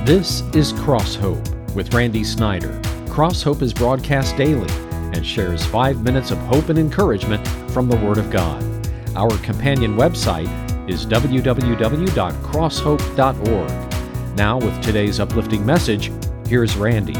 This is Cross Hope with Randy Snyder. Cross Hope is broadcast daily and shares 5 minutes of hope and encouragement from the Word of God. Our companion website is www.crosshope.org. Now, with today's uplifting message, here's Randy.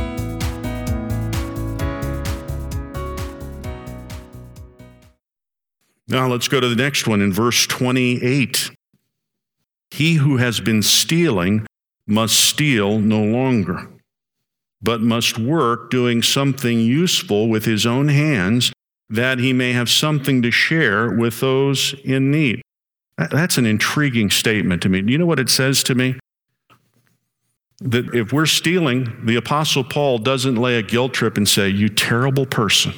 Now let's go to the next one in verse 28. He who has been stealing must steal no longer, but must work doing something useful with his own hands, that he may have something to share with those in need. That's an intriguing statement to me. Do you know what it says to me? That if we're stealing, the Apostle Paul doesn't lay a guilt trip and say, "You terrible person."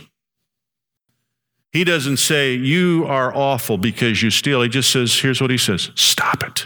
He doesn't say, "You are awful because you steal." He just says, here's what he says: stop it.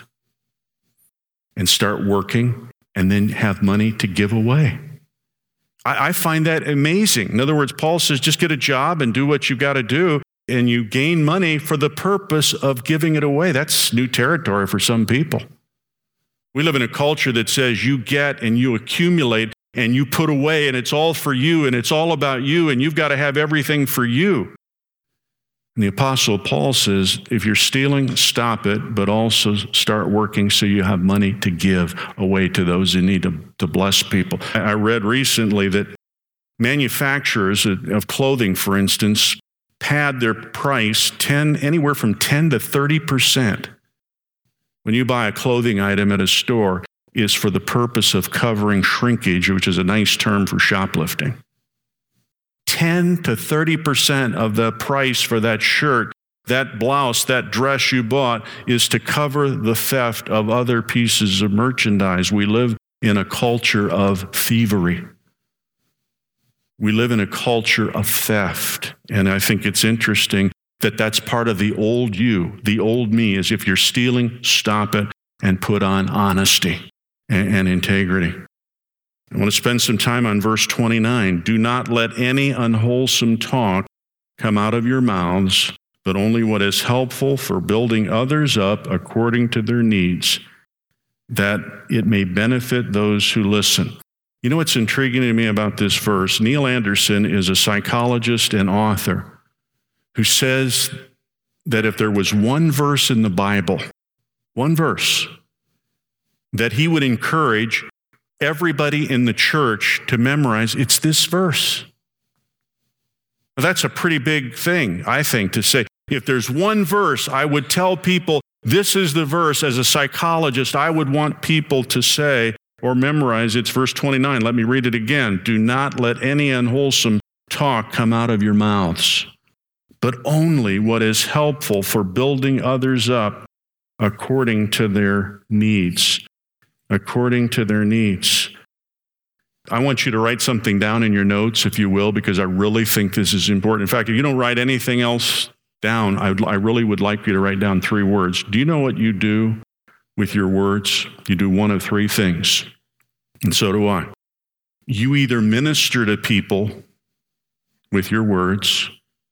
And start working, and then have money to give away. I find that amazing. In other words, Paul says, just get a job and do what you got to do, and you gain money for the purpose of giving it away. That's new territory for some people. We live in a culture that says you get and you accumulate and you put away, and it's all for you, and it's all about you, and you've got to have everything for you. And the Apostle Paul says, if you're stealing, stop it, but also start working so you have money to give away to those in need, to bless people. I read recently that manufacturers of clothing, for instance, pad their price anywhere from 10 to 30%. When you buy a clothing item at a store, is for the purpose of covering shrinkage, which is a nice term for shoplifting. 10 to 30% of the price for that shirt, that blouse, that dress you bought is to cover the theft of other pieces of merchandise. We live in a culture of thievery. We live in a culture of theft. And I think it's interesting that that's part of the old you, the old me, is if you're stealing, stop it and put on honesty and integrity. I want to spend some time on verse 29. Do not let any unwholesome talk come out of your mouths, but only what is helpful for building others up according to their needs, that it may benefit those who listen. You know what's intriguing to me about this verse? Neil Anderson is a psychologist and author who says that if there was one verse in the Bible, one verse, that he would encourage everybody in the church to memorize, it's this verse. Well, that's a pretty big thing, I think, to say. If there's one verse, I would tell people, this is the verse. As a psychologist, I would want people to say or memorize, it's verse 29. Let me read it again. Do not let any unwholesome talk come out of your mouths, but only what is helpful for building others up according to their needs. According to their needs. I want you to write something down in your notes, if you will, because I really think this is important. In fact, if you don't write anything else down, I really would like you to write down 3 words. Do you know what you do with your words? You do one of 3 things, and so do I. You either minister to people with your words,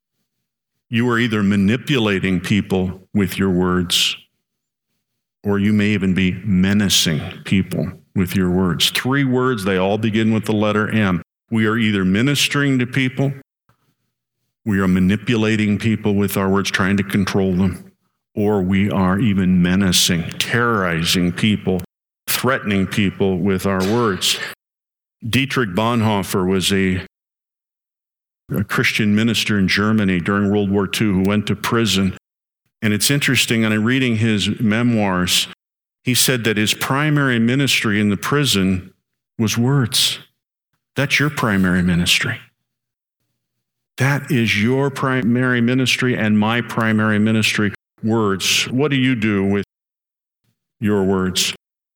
you are either manipulating people with your words, or you may even be menacing people with your words. 3 words, they all begin with the letter M. We are either ministering to people, we are manipulating people with our words, trying to control them, or we are even menacing, terrorizing people, threatening people with our words. Dietrich Bonhoeffer was a Christian minister in Germany during World War II who went to prison. And it's interesting, and in reading his memoirs, he said that his primary ministry in the prison was words. That's your primary ministry. That is your primary ministry and my primary ministry, words. What do you do with your words?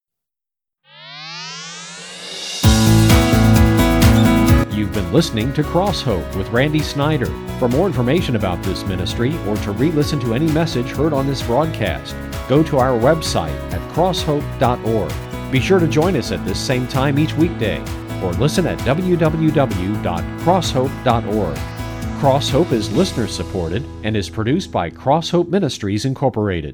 You've been listening to Cross Hope with Randy Snyder. For more information about this ministry or to re-listen to any message heard on this broadcast, go to our website at crosshope.org. Be sure to join us at this same time each weekday, or listen at www.crosshope.org. Cross Hope is listener supported and is produced by Cross Hope Ministries Incorporated.